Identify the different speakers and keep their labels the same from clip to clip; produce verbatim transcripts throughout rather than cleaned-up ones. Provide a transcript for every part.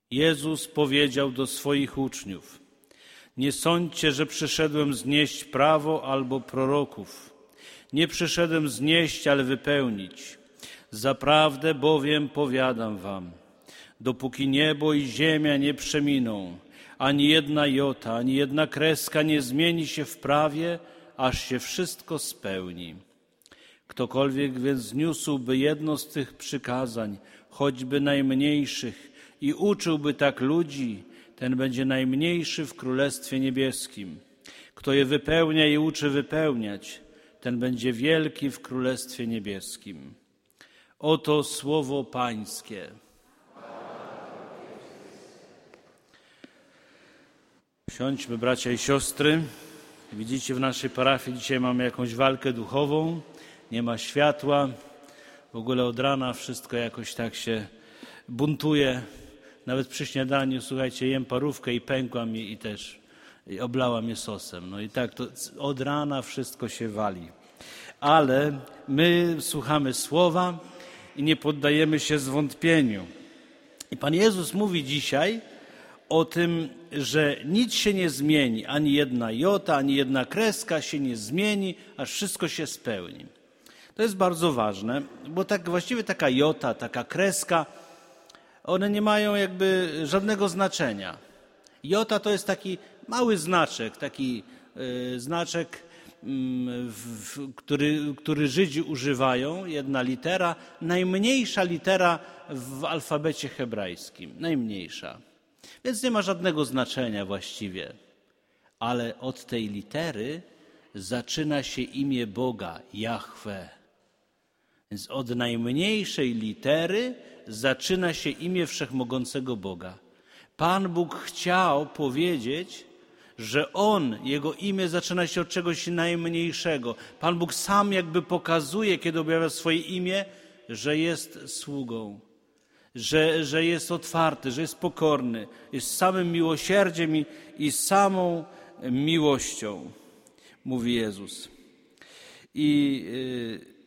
Speaker 1: Jezus powiedział do swoich uczniów: nie sądźcie, że przyszedłem znieść prawo albo proroków. Nie przyszedłem znieść, ale wypełnić. Zaprawdę bowiem powiadam wam, dopóki niebo i ziemia nie przeminą, ani jedna jota, ani jedna kreska nie zmieni się w prawie, aż się wszystko spełni. Ktokolwiek więc zniósłby jedno z tych przykazań, choćby najmniejszych, i uczyłby tak ludzi, ten będzie najmniejszy w Królestwie Niebieskim. Kto je wypełnia i uczy wypełniać, ten będzie wielki w Królestwie Niebieskim. Oto słowo Pańskie. Siądźmy, bracia i siostry. Widzicie, w naszej parafii dzisiaj mamy jakąś walkę duchową. Nie ma światła. W ogóle od rana wszystko jakoś tak się buntuje. Nawet przy śniadaniu, słuchajcie, jem parówkę i pękła mi i też i oblała mnie sosem. No i tak to od rana wszystko się wali. Ale my słuchamy słowa i nie poddajemy się zwątpieniu. I Pan Jezus mówi dzisiaj o tym, że nic się nie zmieni, ani jedna jota, ani jedna kreska się nie zmieni, aż wszystko się spełni. To jest bardzo ważne, bo tak właściwie taka jota, taka kreska, one nie mają jakby żadnego znaczenia. Jota to jest taki mały znaczek, taki y, znaczek, y, w, który, który Żydzi używają, jedna litera, najmniejsza litera w alfabecie hebrajskim, najmniejsza. Więc nie ma żadnego znaczenia właściwie. Ale od tej litery zaczyna się imię Boga, Jahwe. Więc od najmniejszej litery zaczyna się imię Wszechmogącego Boga. Pan Bóg chciał powiedzieć, że On, Jego imię zaczyna się od czegoś najmniejszego. Pan Bóg sam jakby pokazuje, kiedy objawia swoje imię, że jest sługą, że, że jest otwarty, że jest pokorny, jest samym miłosierdziem i, i samą miłością, mówi Jezus. I yy,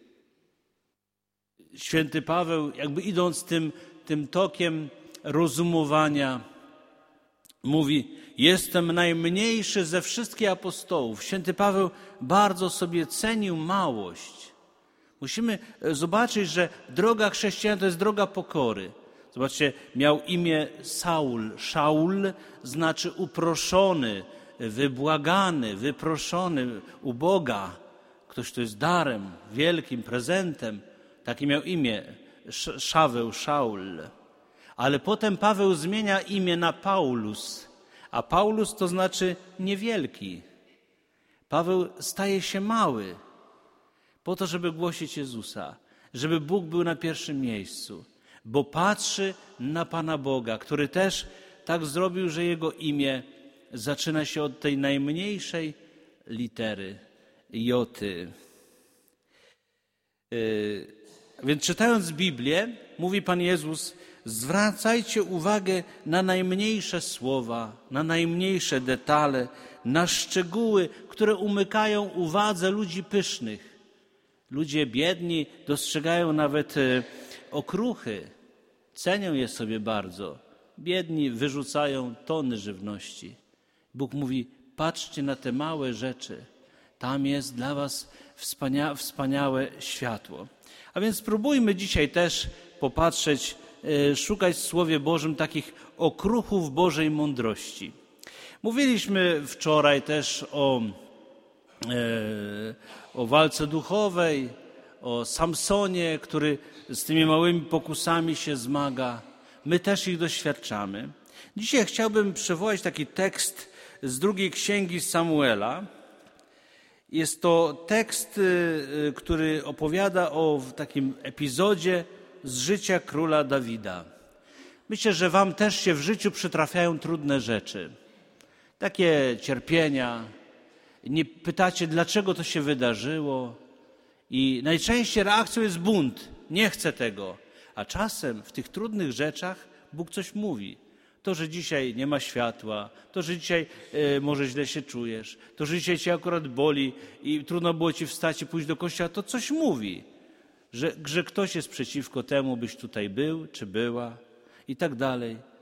Speaker 1: święty Paweł, jakby idąc tym, tym tokiem rozumowania, mówi: jestem najmniejszy ze wszystkich apostołów. Święty Paweł bardzo sobie cenił małość. Musimy zobaczyć, że droga chrześcijan to jest droga pokory. Zobaczcie, miał imię Saul. Szaul znaczy uproszony, wybłagany, wyproszony u Boga. Ktoś, kto jest darem, wielkim prezentem. Takie miał imię, Szaweł, Szaul. Ale potem Paweł zmienia imię na Paulus, a Paulus to znaczy niewielki. Paweł staje się mały po to, żeby głosić Jezusa, żeby Bóg był na pierwszym miejscu, bo patrzy na Pana Boga, który też tak zrobił, że Jego imię zaczyna się od tej najmniejszej litery, joty. Yy, Więc czytając Biblię, mówi Pan Jezus: zwracajcie uwagę na najmniejsze słowa, na najmniejsze detale, na szczegóły, które umykają uwadze ludzi pysznych. Ludzie biedni dostrzegają nawet okruchy, cenią je sobie bardzo. Biedni wyrzucają tony żywności. Bóg mówi: patrzcie na te małe rzeczy. Tam jest dla was wspania- wspaniałe światło. A więc spróbujmy dzisiaj też popatrzeć, szukać w Słowie Bożym takich okruchów Bożej mądrości. Mówiliśmy wczoraj też o, o walce duchowej, o Samsonie, który z tymi małymi pokusami się zmaga. My też ich doświadczamy. Dzisiaj chciałbym przywołać taki tekst z drugiej księgi Samuela. Jest to tekst, który opowiada o takim epizodzie z życia króla Dawida. Myślę, że wam też się w życiu przytrafiają trudne rzeczy. Takie cierpienia. Nie pytacie, dlaczego to się wydarzyło. I najczęściej reakcją jest bunt. Nie chcę tego. A czasem w tych trudnych rzeczach Bóg coś mówi. To, że dzisiaj nie ma światła, to, że dzisiaj y, może źle się czujesz, to, że dzisiaj cię akurat boli i trudno było ci wstać i pójść do kościoła, to coś mówi, że, że ktoś jest przeciwko temu, byś tutaj był czy była i tak dalej.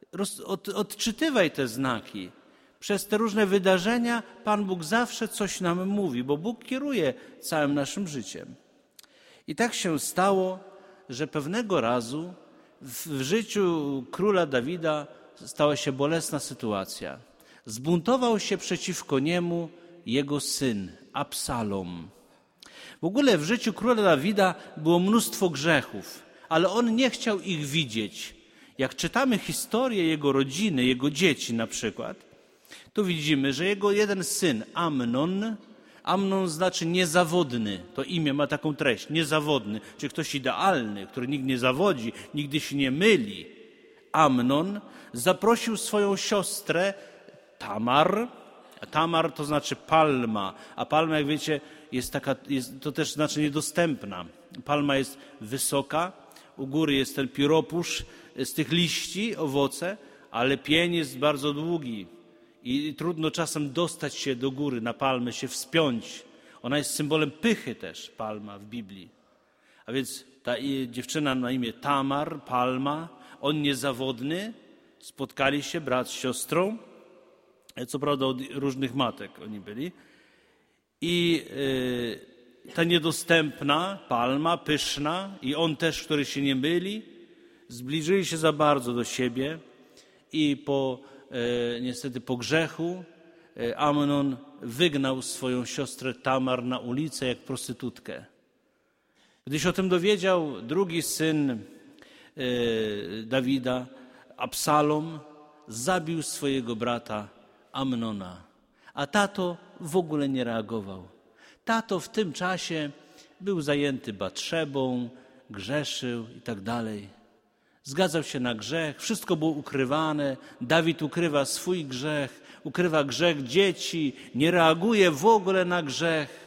Speaker 1: roz, od, odczytywaj te znaki. Przez te różne wydarzenia Pan Bóg zawsze coś nam mówi, bo Bóg kieruje całym naszym życiem. I tak się stało, że pewnego razu w, w życiu króla Dawida stała się bolesna sytuacja. Zbuntował się przeciwko niemu jego syn, Absalom. W ogóle w życiu króla Dawida było mnóstwo grzechów, ale on nie chciał ich widzieć. Jak czytamy historię jego rodziny, jego dzieci na przykład, to widzimy, że jego jeden syn, Amnon, Amnon znaczy niezawodny, to imię ma taką treść, niezawodny, czyli ktoś idealny, który nigdy nie zawodzi, nigdy się nie myli. Amnon zaprosił swoją siostrę Tamar, a Tamar to znaczy palma, a palma, jak wiecie, jest taka, jest, to też znaczy niedostępna. Palma jest wysoka, u góry jest ten pióropusz z tych liści, owoce, ale pień jest bardzo długi i trudno czasem dostać się do góry, na palmę się wspiąć. Ona jest symbolem pychy też, palma w Biblii. A więc ta dziewczyna na imię Tamar, palma, on niezawodny, spotkali się brat z siostrą, co prawda od różnych matek oni byli. I y, ta niedostępna palma, pyszna i on też, który się nie myli, zbliżyli się za bardzo do siebie i po, y, niestety po grzechu y, Amnon wygnał swoją siostrę Tamar na ulicę jak prostytutkę. Gdy się o tym dowiedział drugi syn y, Dawida, Absalom, zabił swojego brata Amnona, a tato w ogóle nie reagował. Tato w tym czasie był zajęty Batszebą, grzeszył i tak dalej. Zgadzał się na grzech, wszystko było ukrywane. Dawid ukrywa swój grzech, ukrywa grzech dzieci, nie reaguje w ogóle na grzech.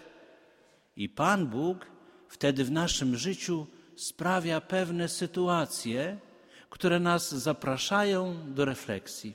Speaker 1: I Pan Bóg wtedy w naszym życiu sprawia pewne sytuacje, które nas zapraszają do refleksji.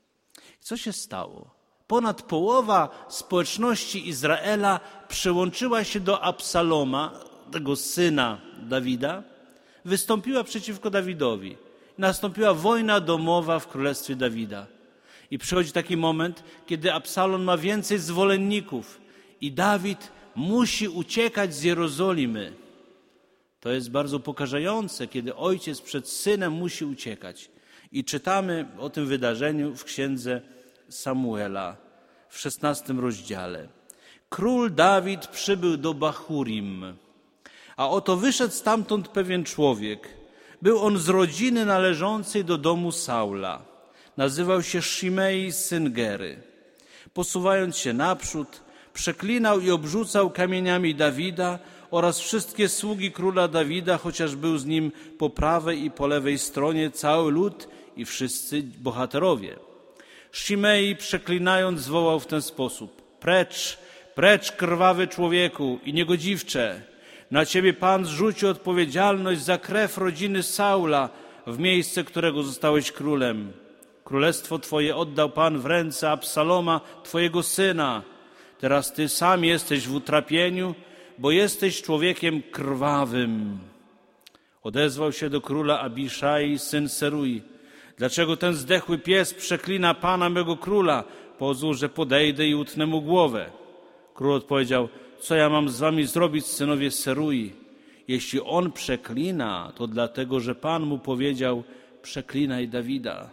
Speaker 1: Co się stało? Ponad połowa społeczności Izraela przyłączyła się do Absaloma, tego syna Dawida, wystąpiła przeciwko Dawidowi. Nastąpiła wojna domowa w królestwie Dawida. I przychodzi taki moment, kiedy Absalom ma więcej zwolenników i Dawid musi uciekać z Jerozolimy. To jest bardzo pokażające, kiedy ojciec przed synem musi uciekać. I czytamy o tym wydarzeniu w księdze Samuela w szesnastym rozdziale. Król Dawid przybył do Bahurim, a oto wyszedł stamtąd pewien człowiek. Był on z rodziny należącej do domu Saula. Nazywał się Szimei, syn Gery. Posuwając się naprzód, przeklinał i obrzucał kamieniami Dawida oraz wszystkie sługi króla Dawida, chociaż był z nim po prawej i po lewej stronie cały lud i wszyscy bohaterowie. Szimei, przeklinając, zwołał w ten sposób: Precz, precz, krwawy człowieku i niegodziwcze! Na ciebie Pan zrzucił odpowiedzialność za krew rodziny Saula, w miejsce którego zostałeś królem. Królestwo twoje oddał Pan w ręce Absaloma, twojego syna. Teraz ty sam jesteś w utrapieniu, bo jesteś człowiekiem krwawym. Odezwał się do króla Abiszai, syn Serui. Dlaczego ten zdechły pies przeklina Pana mego króla? Pozwól, że podejdę i utnę mu głowę. Król odpowiedział: co ja mam z wami zrobić, synowie Serui? Jeśli on przeklina, to dlatego, że Pan mu powiedział: przeklinaj Dawida.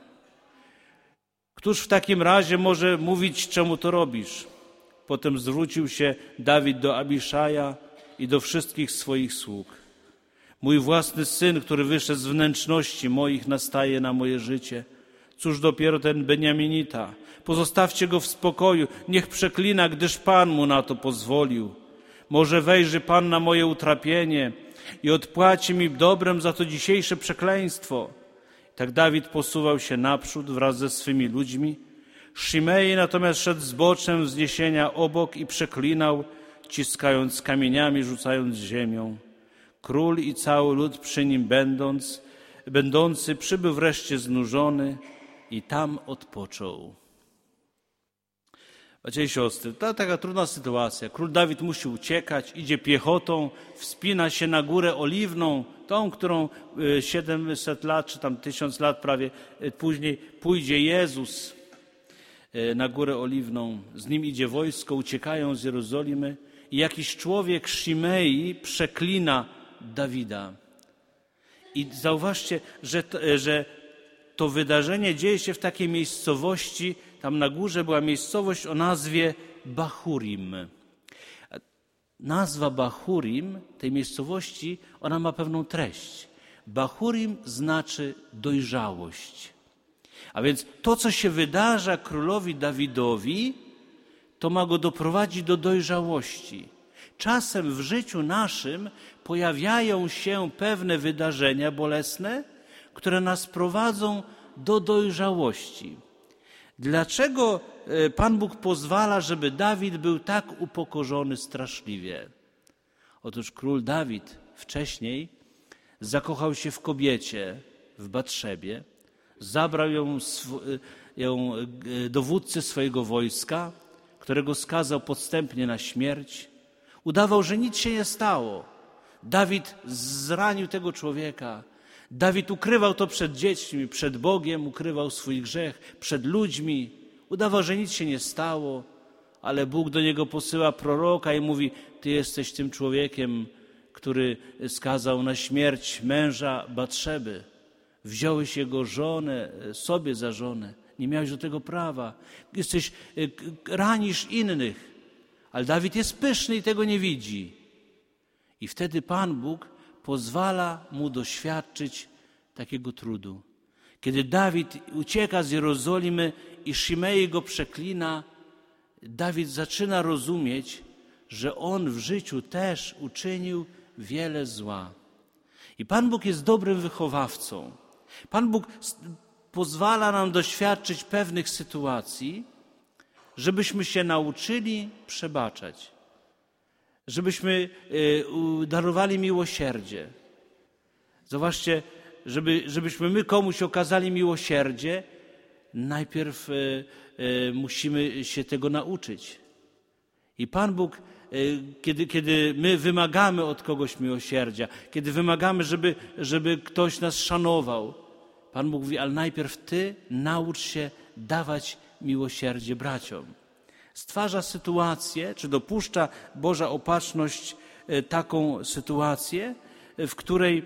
Speaker 1: Któż w takim razie może mówić, czemu to robisz? Potem zwrócił się Dawid do Abiszaja i do wszystkich swoich sług. Mój własny syn, który wyszedł z wnętrzności moich, nastaje na moje życie. Cóż dopiero ten Beniaminita? Pozostawcie go w spokoju, niech przeklina, gdyż Pan mu na to pozwolił. Może wejrzy Pan na moje utrapienie i odpłaci mi dobrem za to dzisiejsze przekleństwo. Tak Dawid posuwał się naprzód wraz ze swymi ludźmi. Szimei natomiast szedł zboczem wzniesienia obok i przeklinał, ciskając kamieniami, rzucając ziemią. Król i cały lud przy nim będąc, będący przybył wreszcie znużony i tam odpoczął. Bracia i siostry, to taka trudna sytuacja. Król Dawid musi uciekać, idzie piechotą, wspina się na górę oliwną, tą, którą siedemset lat, czy tam tysiąc lat prawie później pójdzie Jezus na górę oliwną. Z nim idzie wojsko, uciekają z Jerozolimy i jakiś człowiek, Shimei, przeklina Dawida. I zauważcie, że to, że to wydarzenie dzieje się w takiej miejscowości. Tam na górze była miejscowość o nazwie Bahurim. Nazwa Bahurim, tej miejscowości, ona ma pewną treść. Bahurim znaczy dojrzałość. A więc to, co się wydarza królowi Dawidowi, to ma go doprowadzić do dojrzałości. Czasem w życiu naszym pojawiają się pewne wydarzenia bolesne, które nas prowadzą do dojrzałości. Dlaczego Pan Bóg pozwala, żeby Dawid był tak upokorzony straszliwie? Otóż król Dawid wcześniej zakochał się w kobiecie, w Batszebie, zabrał ją, ją dowódcy swojego wojska, którego skazał podstępnie na śmierć. Udawał, że nic się nie stało. Dawid zranił tego człowieka. Dawid ukrywał to przed dziećmi, przed Bogiem, ukrywał swój grzech, przed ludźmi. Udawał, że nic się nie stało, ale Bóg do niego posyła proroka i mówi: ty jesteś tym człowiekiem, który skazał na śmierć męża Batszeby. Wziąłeś jego żonę sobie za żonę. Nie miałeś do tego prawa. Jesteś, ranisz innych. Ale Dawid jest pyszny i tego nie widzi. I wtedy Pan Bóg pozwala mu doświadczyć takiego trudu. Kiedy Dawid ucieka z Jerozolimy i Shimei go przeklina, Dawid zaczyna rozumieć, że on w życiu też uczynił wiele zła. I Pan Bóg jest dobrym wychowawcą. Pan Bóg pozwala nam doświadczyć pewnych sytuacji, żebyśmy się nauczyli przebaczać. Żebyśmy darowali miłosierdzie. Zobaczcie, żeby, żebyśmy my komuś okazali miłosierdzie, najpierw musimy się tego nauczyć. I Pan Bóg, kiedy, kiedy my wymagamy od kogoś miłosierdzia, kiedy wymagamy, żeby, żeby ktoś nas szanował, Pan Bóg mówi: ale najpierw ty naucz się dawać miłosierdzie braciom. Stwarza sytuację, czy dopuszcza Boża opatrzność taką sytuację, w której,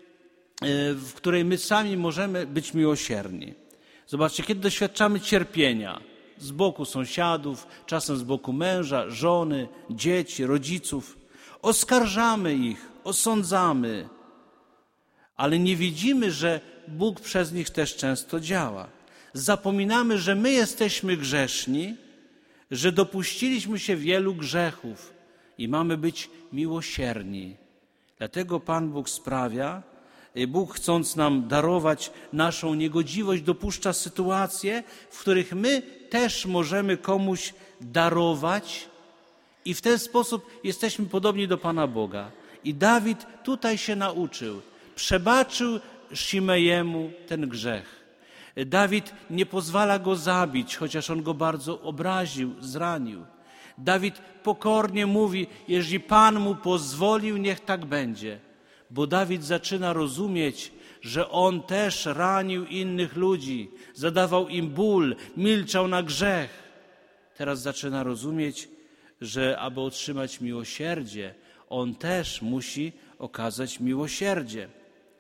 Speaker 1: w której my sami możemy być miłosierni. Zobaczcie, kiedy doświadczamy cierpienia z boku sąsiadów, czasem z boku męża, żony, dzieci, rodziców, oskarżamy ich, osądzamy, ale nie widzimy, że Bóg przez nich też często działa. Zapominamy, że my jesteśmy grzeszni, że dopuściliśmy się wielu grzechów i mamy być miłosierni. Dlatego Pan Bóg sprawia, Bóg, chcąc nam darować naszą niegodziwość, dopuszcza sytuacje, w których my też możemy komuś darować i w ten sposób jesteśmy podobni do Pana Boga. I Dawid tutaj się nauczył. Przebaczył Shimejemu ten grzech. Dawid nie pozwala go zabić, chociaż on go bardzo obraził, zranił. Dawid pokornie mówi: jeżeli Pan mu pozwolił, niech tak będzie. Bo Dawid zaczyna rozumieć, że on też ranił innych ludzi, zadawał im ból, milczał na grzech. Teraz zaczyna rozumieć, że aby otrzymać miłosierdzie, on też musi okazać miłosierdzie.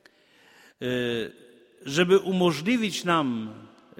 Speaker 1: Żeby umożliwić nam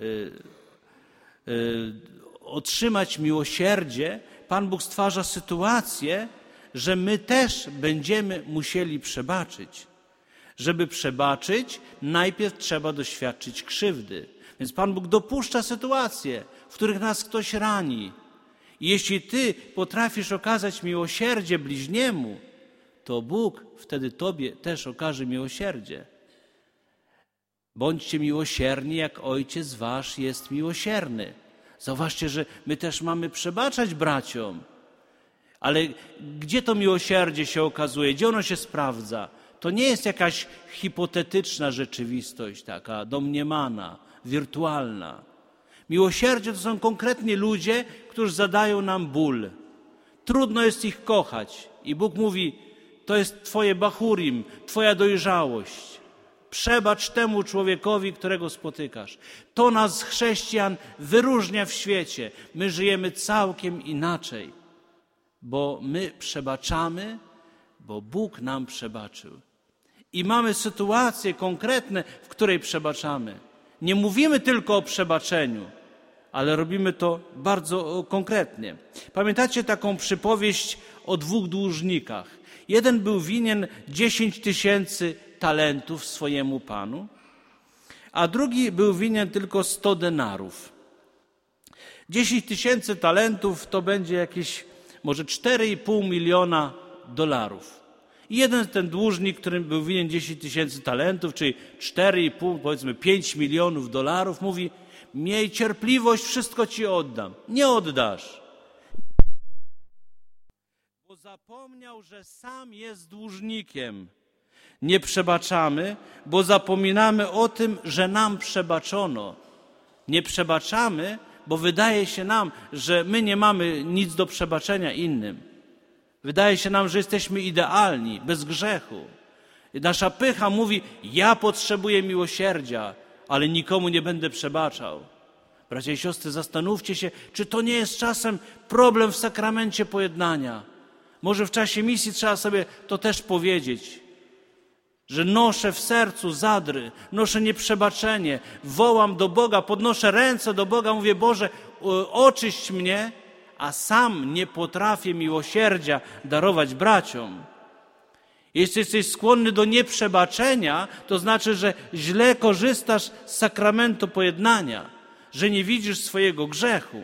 Speaker 1: otrzymać miłosierdzie, Pan Bóg stwarza sytuację, że my też będziemy musieli przebaczyć. Żeby przebaczyć, najpierw trzeba doświadczyć krzywdy. Więc Pan Bóg dopuszcza sytuacje, w których nas ktoś rani. I jeśli ty potrafisz okazać miłosierdzie bliźniemu, to Bóg wtedy tobie też okaże miłosierdzie. Bądźcie miłosierni, jak Ojciec wasz jest miłosierny. Zauważcie, że my też mamy przebaczać braciom. Ale gdzie to miłosierdzie się okazuje? Gdzie ono się sprawdza? To nie jest jakaś hipotetyczna rzeczywistość, taka domniemana, wirtualna. Miłosierdzie to są konkretnie ludzie, którzy zadają nam ból. Trudno jest ich kochać. I Bóg mówi, to jest twoje bachurim, twoja dojrzałość. Przebacz temu człowiekowi, którego spotykasz. To nas, chrześcijan, wyróżnia w świecie. My żyjemy całkiem inaczej, bo my przebaczamy, bo Bóg nam przebaczył. I mamy sytuacje konkretne, w której przebaczamy. Nie mówimy tylko o przebaczeniu, ale robimy to bardzo konkretnie. Pamiętacie taką przypowieść o dwóch dłużnikach? Jeden był winien dziesięć tysięcy talentów swojemu panu, a drugi był winien tylko sto denarów. dziesięć tysięcy talentów to będzie jakieś może cztery i pół miliona dolarów. I jeden ten dłużnik, którym był winien dziesięć tysięcy talentów, czyli cztery i pół, powiedzmy pięć milionów dolarów, mówi, miej cierpliwość, wszystko ci oddam. Nie oddasz. Bo zapomniał, że sam jest dłużnikiem. Nie przebaczamy, bo zapominamy o tym, że nam przebaczono. Nie przebaczamy, bo wydaje się nam, że my nie mamy nic do przebaczenia innym. Wydaje się nam, że jesteśmy idealni, bez grzechu. Nasza pycha mówi, ja potrzebuję miłosierdzia, ale nikomu nie będę przebaczał. Bracia i siostry, zastanówcie się, czy to nie jest czasem problem w sakramencie pojednania. Może w czasie misji trzeba sobie to też powiedzieć, że noszę w sercu zadry, noszę nieprzebaczenie, wołam do Boga, podnoszę ręce do Boga, mówię, Boże, oczyść mnie, a sam nie potrafię miłosierdzia darować braciom. Jeśli jesteś skłonny do nieprzebaczenia, to znaczy, że źle korzystasz z sakramentu pojednania, że nie widzisz swojego grzechu.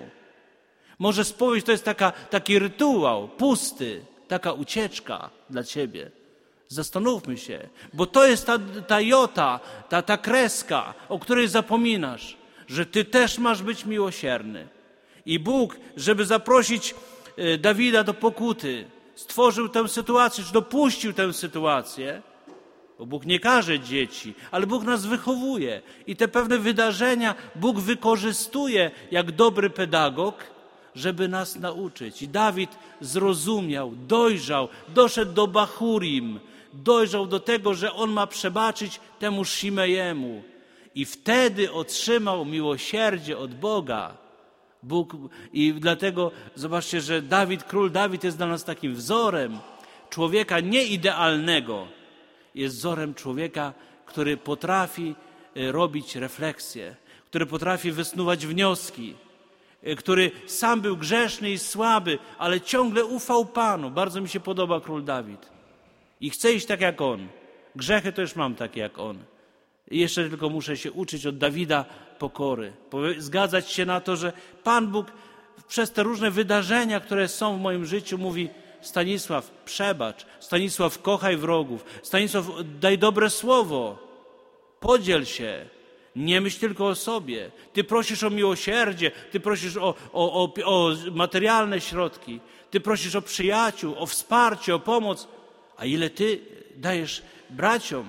Speaker 1: Może spowiedź to jest taka, taki rytuał, pusty, taka ucieczka dla ciebie. Zastanówmy się, bo to jest ta, ta jota, ta, ta kreska, o której zapominasz, że ty też masz być miłosierny. I Bóg, żeby zaprosić Dawida do pokuty, stworzył tę sytuację, czy dopuścił tę sytuację, bo Bóg nie karze dzieci, ale Bóg nas wychowuje. I te pewne wydarzenia Bóg wykorzystuje jak dobry pedagog, żeby nas nauczyć. I Dawid zrozumiał, dojrzał, doszedł do Bachurim, dojrzał do tego, że on ma przebaczyć temu Szimejemu. I wtedy otrzymał miłosierdzie od Boga. Bóg, i dlatego zobaczcie, że Dawid, król Dawid jest dla nas takim wzorem człowieka nieidealnego. Jest wzorem człowieka, który potrafi robić refleksję, który potrafi wysnuwać wnioski, który sam był grzeszny i słaby, ale ciągle ufał Panu. Bardzo mi się podoba król Dawid. I chcę iść tak jak on. Grzechy to już mam takie jak on. I jeszcze tylko muszę się uczyć od Dawida pokory. Zgadzać się na to, że Pan Bóg przez te różne wydarzenia, które są w moim życiu, mówi, Stanisław, przebacz. Stanisław, kochaj wrogów. Stanisław, daj dobre słowo. Podziel się. Nie myśl tylko o sobie. Ty prosisz o miłosierdzie, ty prosisz o, o, o, o materialne środki, ty prosisz o przyjaciół, o wsparcie, o pomoc. A ile ty dajesz braciom?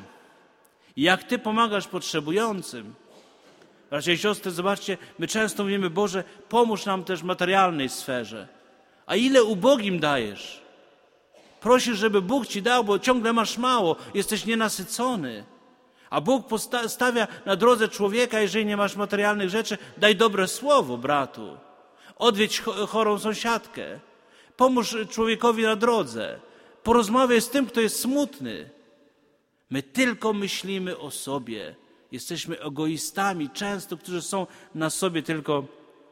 Speaker 1: Jak ty pomagasz potrzebującym? Bracia i siostry, zobaczcie, my często mówimy, Boże, pomóż nam też w materialnej sferze. A ile ubogim dajesz? Prosisz, żeby Bóg ci dał, bo ciągle masz mało, jesteś nienasycony. A Bóg stawia na drodze człowieka, jeżeli nie masz materialnych rzeczy, daj dobre słowo bratu. Odwiedź chorą sąsiadkę. Pomóż człowiekowi na drodze. Porozmawiaj z tym, kto jest smutny. My tylko myślimy o sobie. Jesteśmy egoistami często, którzy są na sobie tylko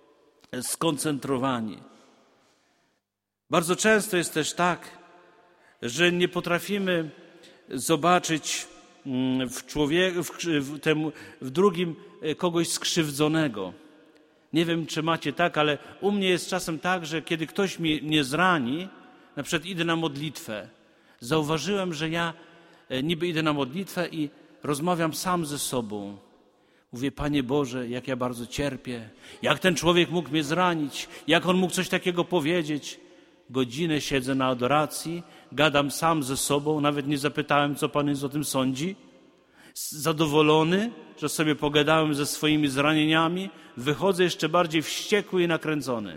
Speaker 1: skoncentrowani. Bardzo często jest też tak, że nie potrafimy zobaczyć w człowieku, w, w, temu, w drugim kogoś skrzywdzonego. Nie wiem, czy macie tak, ale u mnie jest czasem tak, że kiedy ktoś mnie, mnie zrani, na przykład idę na modlitwę, zauważyłem, że ja niby idę na modlitwę i rozmawiam sam ze sobą. Mówię, Panie Boże, jak ja bardzo cierpię, jak ten człowiek mógł mnie zranić, jak on mógł coś takiego powiedzieć. Godzinę siedzę na adoracji, gadam sam ze sobą, nawet nie zapytałem, co Pan Jezus o tym sądzi. Zadowolony, że sobie pogadałem ze swoimi zranieniami, wychodzę jeszcze bardziej wściekły i nakręcony.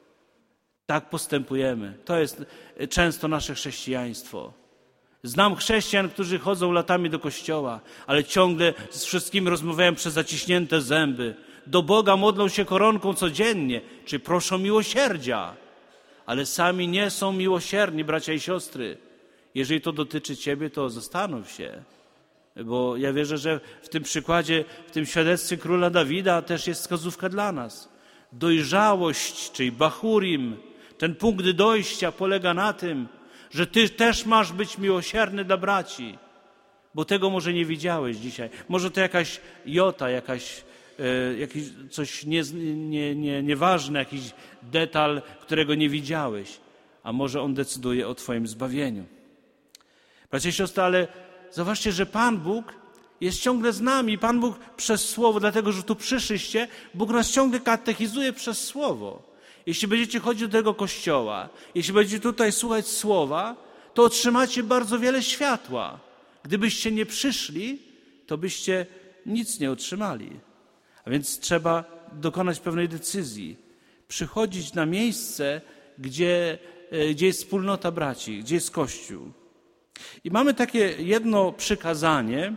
Speaker 1: Tak postępujemy. To jest często nasze chrześcijaństwo. Znam chrześcijan, którzy chodzą latami do kościoła, ale ciągle z wszystkimi rozmawiają przez zaciśnięte zęby. Do Boga modlą się koronką codziennie, czy proszą miłosierdzia, ale sami nie są miłosierni, bracia i siostry. Jeżeli to dotyczy ciebie, to zastanów się. Bo ja wierzę, że w tym przykładzie, w tym świadectwie króla Dawida też jest wskazówka dla nas. Dojrzałość, czyli bachurim, ten punkt dojścia polega na tym, że ty też masz być miłosierny dla braci, bo tego może nie widziałeś dzisiaj. Może to jakaś jota, jakaś, e, jakiś coś nie, nie, nie, nieważne, jakiś detal, którego nie widziałeś, a może on decyduje o twoim zbawieniu. Bracia i siostry, ale zobaczcie, że Pan Bóg jest ciągle z nami. Pan Bóg przez Słowo, dlatego że tu przyszliście, Bóg nas ciągle katechizuje przez Słowo. Jeśli będziecie chodzić do tego kościoła, jeśli będziecie tutaj słuchać Słowa, to otrzymacie bardzo wiele światła. Gdybyście nie przyszli, to byście nic nie otrzymali. A więc trzeba dokonać pewnej decyzji. Przychodzić na miejsce, gdzie, gdzie jest wspólnota braci, gdzie jest Kościół. I mamy takie jedno przykazanie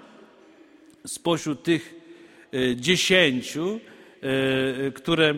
Speaker 1: spośród tych dziesięciu, które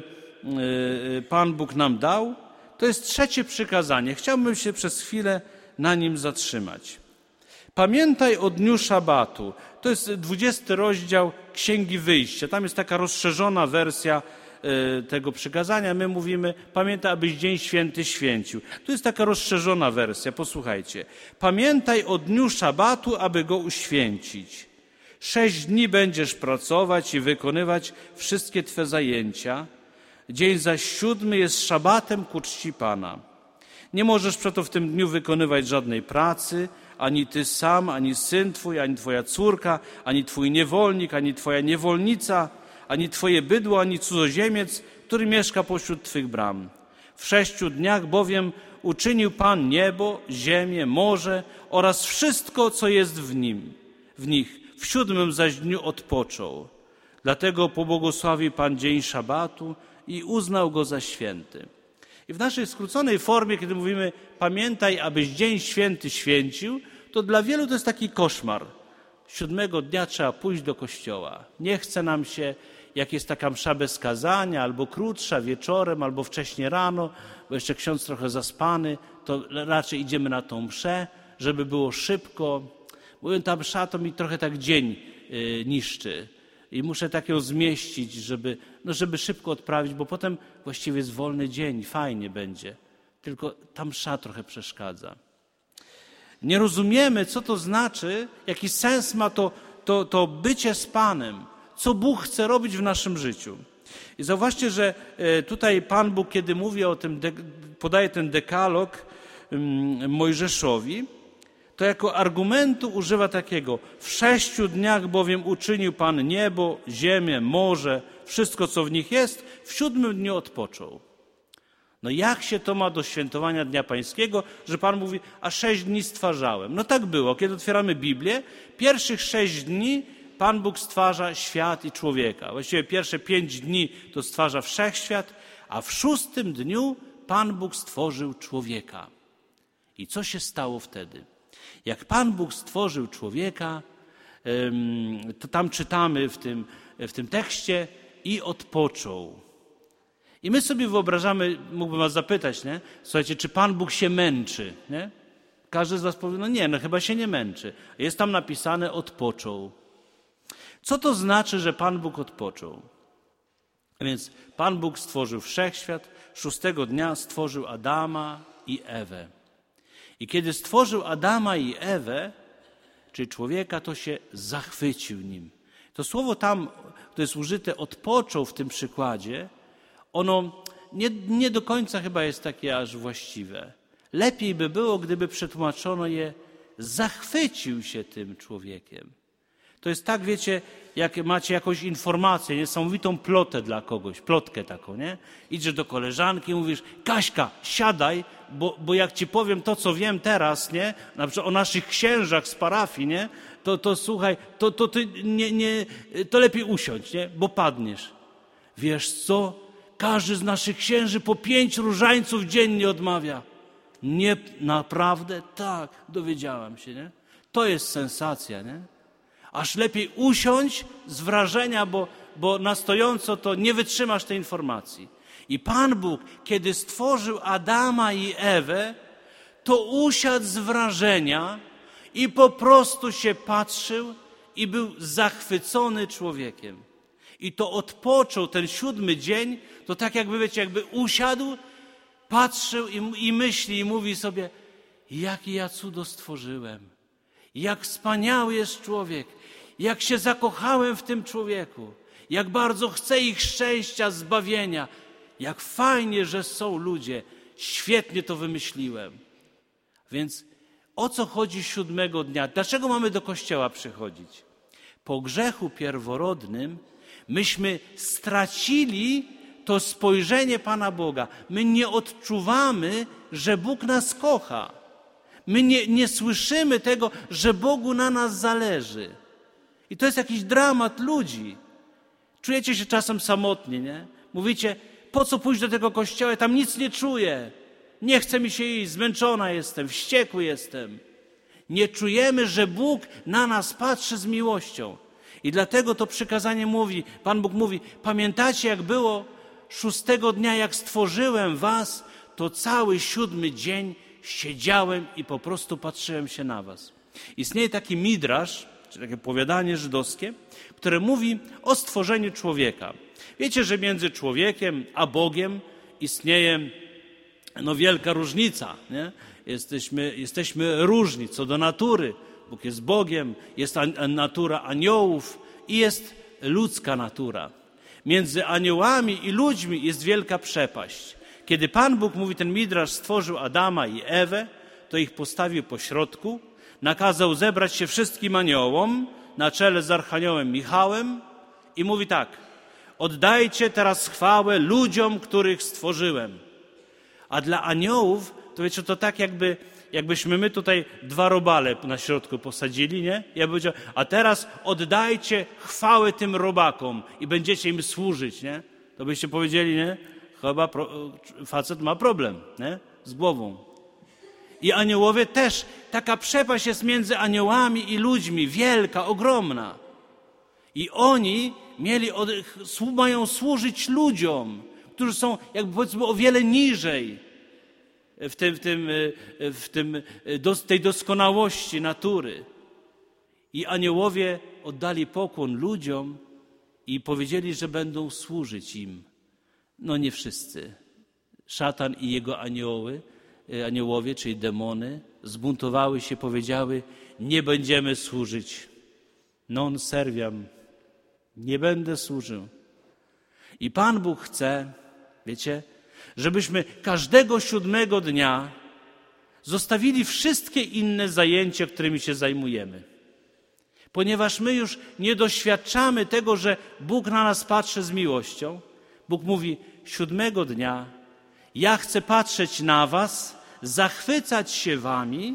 Speaker 1: Pan Bóg nam dał. To jest trzecie przykazanie. Chciałbym się przez chwilę na nim zatrzymać. Pamiętaj o dniu szabatu. To jest dwudziesty rozdział Księgi Wyjścia. Tam jest taka rozszerzona wersja tego przykazania. My mówimy, pamiętaj, abyś dzień święty święcił. Tu jest taka rozszerzona wersja. Posłuchajcie. Pamiętaj o dniu szabatu, aby go uświęcić. Sześć dni będziesz pracować i wykonywać wszystkie twe zajęcia. Dzień zaś siódmy jest szabatem ku czci Pana. Nie możesz przeto w tym dniu wykonywać żadnej pracy, ani ty sam, ani syn twój, ani twoja córka, ani twój niewolnik, ani twoja niewolnica, ani twoje bydło, ani cudzoziemiec, który mieszka pośród twych bram. W sześciu dniach bowiem uczynił Pan niebo, ziemię, morze oraz wszystko, co jest w nim, w nich. W siódmym zaś dniu odpoczął. Dlatego pobłogosławił Pan dzień szabatu i uznał go za święty. I w naszej skróconej formie, kiedy mówimy pamiętaj, abyś dzień święty święcił, to dla wielu to jest taki koszmar. Siódmego dnia trzeba pójść do kościoła. Nie chce nam się, jak jest taka msza bez kazania, albo krótsza wieczorem, albo wcześnie rano, bo jeszcze ksiądz trochę zaspany, to raczej idziemy na tą mszę, żeby było szybko. Mówię, ta msza to mi trochę tak dzień yy, niszczy. I muszę tak ją zmieścić, żeby, no żeby szybko odprawić, bo potem właściwie jest wolny dzień, fajnie będzie. Tylko ta msza trochę przeszkadza. Nie rozumiemy, co to znaczy, jaki sens ma to, to, to bycie z Panem, co Bóg chce robić w naszym życiu. I zauważcie, że tutaj Pan Bóg, kiedy mówi o tym, podaje ten dekalog Mojżeszowi, to jako argumentu używa takiego: w sześciu dniach bowiem uczynił Pan niebo, ziemię, morze, wszystko co w nich jest, w siódmym dniu odpoczął. No jak się to ma do świętowania Dnia Pańskiego, że Pan mówi, a sześć dni stwarzałem? No tak było. Kiedy otwieramy Biblię, pierwszych sześć dni Pan Bóg stwarza świat i człowieka. Właściwie pierwsze pięć dni to stwarza wszechświat, a w szóstym dniu Pan Bóg stworzył człowieka. I co się stało wtedy? Jak Pan Bóg stworzył człowieka, to tam czytamy w tym, w tym tekście i odpoczął. I my sobie wyobrażamy, mógłbym was zapytać, nie? Słuchajcie, czy Pan Bóg się męczy? Nie? Każdy z was powie, no nie, no chyba się nie męczy. Jest tam napisane odpoczął. Co to znaczy, że Pan Bóg odpoczął? A więc Pan Bóg stworzył wszechświat, szóstego dnia stworzył Adama i Ewę. I kiedy stworzył Adama i Ewę, czyli człowieka, to się zachwycił nim. To słowo tam, to jest użyte odpoczął w tym przykładzie, ono nie, nie do końca chyba jest takie aż właściwe. Lepiej by było, gdyby przetłumaczono je zachwycił się tym człowiekiem. To jest tak, wiecie, jak macie jakąś informację, niesamowitą plotę dla kogoś, plotkę taką, nie? Idziesz do koleżanki i mówisz, Kaśka, siadaj, bo, bo jak ci powiem to, co wiem teraz, nie? Na przykład o naszych księżach z parafii, nie? to, to słuchaj, to, to ty nie, nie, to lepiej usiądź, nie? Bo padniesz. Wiesz co? Każdy z naszych księży po pięć różańców dziennie odmawia. Nie, naprawdę? Tak, dowiedziałam się, nie? To jest sensacja, nie? Aż lepiej usiąść z wrażenia, bo, bo na stojąco to nie wytrzymasz tej informacji. I Pan Bóg, kiedy stworzył Adama i Ewę, to usiadł z wrażenia i po prostu się patrzył i był zachwycony człowiekiem. I to odpoczął ten siódmy dzień, to tak jakby, wiecie, jakby usiadł, patrzył i, i myśli i mówi sobie, jakie ja cudo stworzyłem, jak wspaniały jest człowiek, jak się zakochałem w tym człowieku, jak bardzo chcę ich szczęścia, zbawienia, jak fajnie, że są ludzie, świetnie to wymyśliłem. Więc o co chodzi siódmego dnia? Dlaczego mamy do kościoła przychodzić? Po grzechu pierworodnym myśmy stracili to spojrzenie Pana Boga. My nie odczuwamy, że Bóg nas kocha. My nie, nie słyszymy tego, że Bogu na nas zależy. I to jest jakiś dramat ludzi. Czujecie się czasem samotnie, nie? Mówicie, po co pójść do tego kościoła? Ja tam nic nie czuję. Nie chce mi się iść, zmęczona jestem, wściekły jestem. Nie czujemy, że Bóg na nas patrzy z miłością. I dlatego to przykazanie mówi, Pan Bóg mówi, pamiętacie jak było szóstego dnia, jak stworzyłem was, to cały siódmy dzień siedziałem i po prostu patrzyłem się na was. Istnieje taki midrasz, czy takie powiadanie żydowskie, które mówi o stworzeniu człowieka. Wiecie, że między człowiekiem a Bogiem istnieje no, wielka różnica. Nie? Jesteśmy, jesteśmy różni co do natury. Bóg jest Bogiem, jest natura aniołów i jest ludzka natura. Między aniołami i ludźmi jest wielka przepaść. Kiedy Pan Bóg, mówi ten midrasz, stworzył Adama i Ewę, to ich postawił po środku, nakazał zebrać się wszystkim aniołom, na czele z archaniołem Michałem i mówi tak, oddajcie teraz chwałę ludziom, których stworzyłem. A dla aniołów, to wiecie, to tak jakby, jakbyśmy my tutaj dwa robale na środku posadzili, nie? Ja bym powiedział, a teraz oddajcie chwałę tym robakom i będziecie im służyć, nie? To byście powiedzieli, nie? Chyba pro, facet ma problem, nie? Z głową. I aniołowie też, taka przepaść jest między aniołami i ludźmi, wielka, ogromna. I oni mieli, mają służyć ludziom, którzy są jakby powiedzmy o wiele niżej w, tym, w, tym, w tym, tej doskonałości natury. I aniołowie oddali pokłon ludziom i powiedzieli, że będą służyć im. No nie wszyscy. Szatan i jego anioły, aniołowie, czyli demony, zbuntowały się, powiedziały, nie będziemy służyć. Non serviam. Nie będę służył. I Pan Bóg chce, wiecie, żebyśmy każdego siódmego dnia zostawili wszystkie inne zajęcia, którymi się zajmujemy. Ponieważ my już nie doświadczamy tego, że Bóg na nas patrzy z miłością. Bóg mówi, siódmego dnia ja chcę patrzeć na was, zachwycać się wami,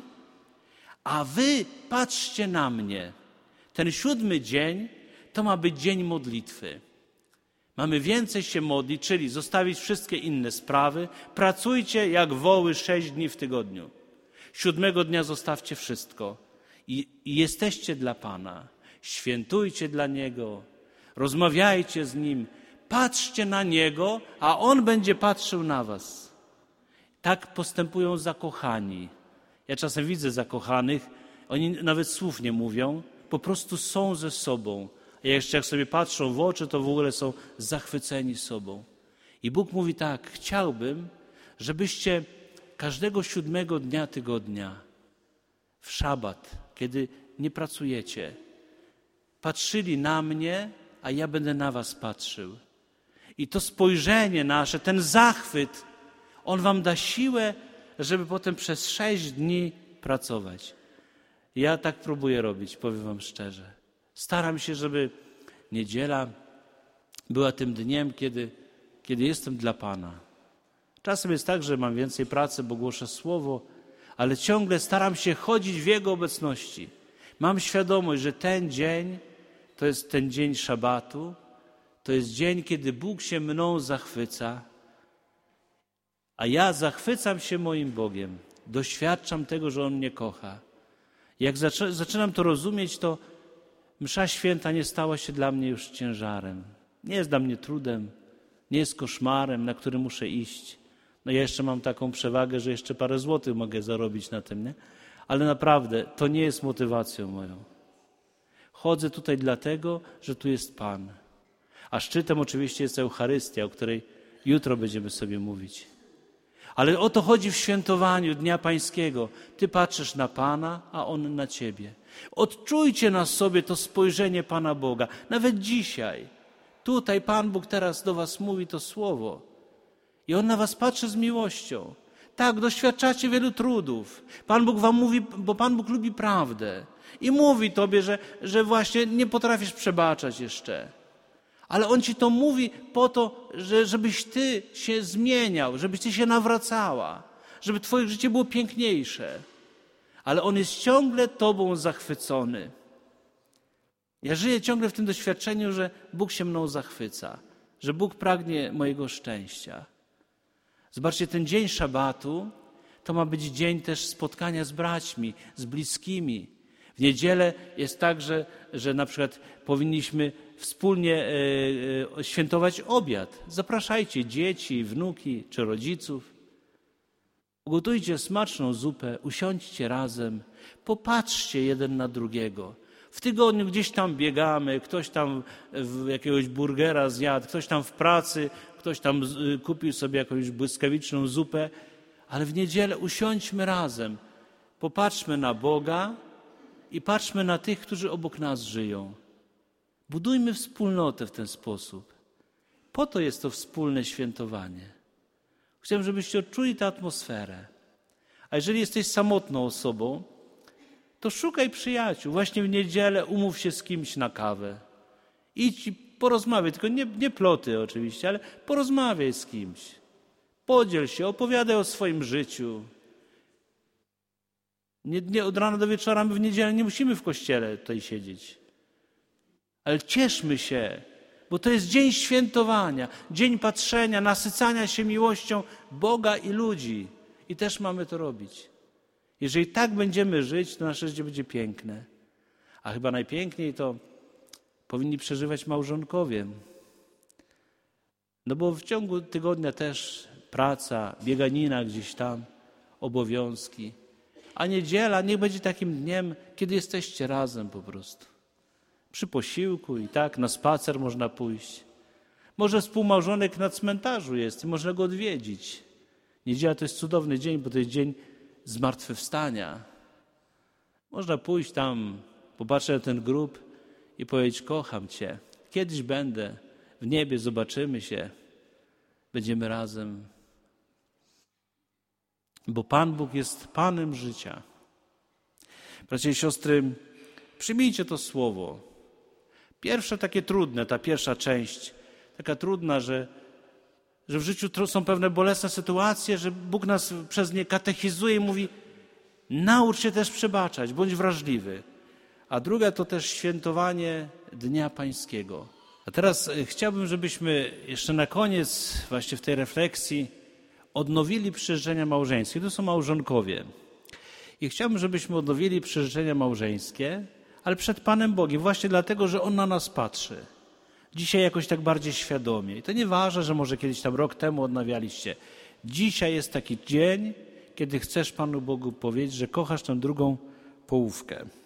Speaker 1: a wy patrzcie na mnie. Ten siódmy dzień to ma być dzień modlitwy. Mamy więcej się modlić, czyli zostawić wszystkie inne sprawy. Pracujcie jak woły sześć dni w tygodniu. Siódmego dnia zostawcie wszystko i, i jesteście dla Pana. Świętujcie dla Niego, rozmawiajcie z Nim, patrzcie na Niego, a On będzie patrzył na was. Tak postępują zakochani. Ja czasem widzę zakochanych, oni nawet słów nie mówią, po prostu są ze sobą. A jeszcze jak sobie patrzą w oczy, to w ogóle są zachwyceni sobą. I Bóg mówi tak, chciałbym, żebyście każdego siódmego dnia tygodnia, w szabat, kiedy nie pracujecie, patrzyli na mnie, a ja będę na was patrzył. I to spojrzenie nasze, ten zachwyt, on wam da siłę, żeby potem przez sześć dni pracować. Ja tak próbuję robić, powiem wam szczerze. Staram się, żeby niedziela była tym dniem, kiedy, kiedy jestem dla Pana. Czasem jest tak, że mam więcej pracy, bo głoszę słowo, ale ciągle staram się chodzić w Jego obecności. Mam świadomość, że ten dzień to jest ten dzień szabatu, to jest dzień, kiedy Bóg się mną zachwyca, a ja zachwycam się moim Bogiem. Doświadczam tego, że On mnie kocha. Jak zaczynam to rozumieć, to msza święta nie stała się dla mnie już ciężarem. Nie jest dla mnie trudem, nie jest koszmarem, na który muszę iść. No ja jeszcze mam taką przewagę, że jeszcze parę złotych mogę zarobić na tym, nie? Ale naprawdę to nie jest motywacją moją. Chodzę tutaj dlatego, że tu jest Pan. A szczytem oczywiście jest Eucharystia, o której jutro będziemy sobie mówić. Ale o to chodzi w świętowaniu Dnia Pańskiego. Ty patrzysz na Pana, a On na Ciebie. Odczujcie na sobie to spojrzenie Pana Boga. Nawet dzisiaj. Tutaj Pan Bóg teraz do was mówi to słowo. I On na was patrzy z miłością. Tak, doświadczacie wielu trudów. Pan Bóg wam mówi, bo Pan Bóg lubi prawdę. I mówi tobie, że, że właśnie nie potrafisz przebaczać jeszcze. Ale On ci to mówi po to, że, żebyś ty się zmieniał, żebyś ty się nawracała, żeby twoje życie było piękniejsze. Ale On jest ciągle tobą zachwycony. Ja żyję ciągle w tym doświadczeniu, że Bóg się mną zachwyca, że Bóg pragnie mojego szczęścia. Zobaczcie, ten dzień szabatu to ma być dzień też spotkania z braćmi, z bliskimi. W niedzielę jest tak, że, że na przykład powinniśmy wspólnie e, e, świętować obiad. Zapraszajcie dzieci, wnuki czy rodziców. Ugotujcie smaczną zupę, usiądźcie razem, popatrzcie jeden na drugiego. W tygodniu gdzieś tam biegamy, ktoś tam jakiegoś burgera zjadł, ktoś tam w pracy, ktoś tam kupił sobie jakąś błyskawiczną zupę, ale w niedzielę usiądźmy razem, popatrzmy na Boga i patrzmy na tych, którzy obok nas żyją. Budujmy wspólnotę w ten sposób. Po to jest to wspólne świętowanie. Chciałem, żebyście odczuli tę atmosferę. A jeżeli jesteś samotną osobą, to szukaj przyjaciół. Właśnie w niedzielę umów się z kimś na kawę. Idź i porozmawiaj, tylko nie, nie ploty oczywiście, ale porozmawiaj z kimś. Podziel się, opowiadaj o swoim życiu. Nie, nie od rana do wieczora, my w niedzielę nie musimy w kościele tutaj siedzieć. Ale cieszmy się, bo to jest dzień świętowania, dzień patrzenia, nasycania się miłością Boga i ludzi. I też mamy to robić. Jeżeli tak będziemy żyć, to nasze życie będzie piękne. A chyba najpiękniej to powinni przeżywać małżonkowie. No bo w ciągu tygodnia też praca, bieganina gdzieś tam, obowiązki. A niedziela niech będzie takim dniem, kiedy jesteście razem po prostu. Przy posiłku i tak, na spacer można pójść. Może współmałżonek na cmentarzu jest i można go odwiedzić. Niedziela to jest cudowny dzień, bo to jest dzień zmartwychwstania. Można pójść tam, popatrzeć na ten grób i powiedzieć: kocham Cię. Kiedyś będę w niebie, zobaczymy się. Będziemy razem. Bo Pan Bóg jest Panem życia. Bracia i siostry, przyjmijcie to słowo. Pierwsze takie trudne, ta pierwsza część, taka trudna, że, że w życiu są pewne bolesne sytuacje, że Bóg nas przez nie katechizuje i mówi: naucz się też przebaczać, bądź wrażliwy. A druga to też świętowanie Dnia Pańskiego. A teraz chciałbym, żebyśmy jeszcze na koniec właśnie w tej refleksji odnowili przyrzeczenia małżeńskie. To są małżonkowie. I chciałbym, żebyśmy odnowili przyrzeczenia małżeńskie, ale przed Panem Bogiem, właśnie dlatego, że On na nas patrzy. Dzisiaj jakoś tak bardziej świadomie. I to nieważne, że może kiedyś tam rok temu odnawialiście. Dzisiaj jest taki dzień, kiedy chcesz Panu Bogu powiedzieć, że kochasz tę drugą połówkę.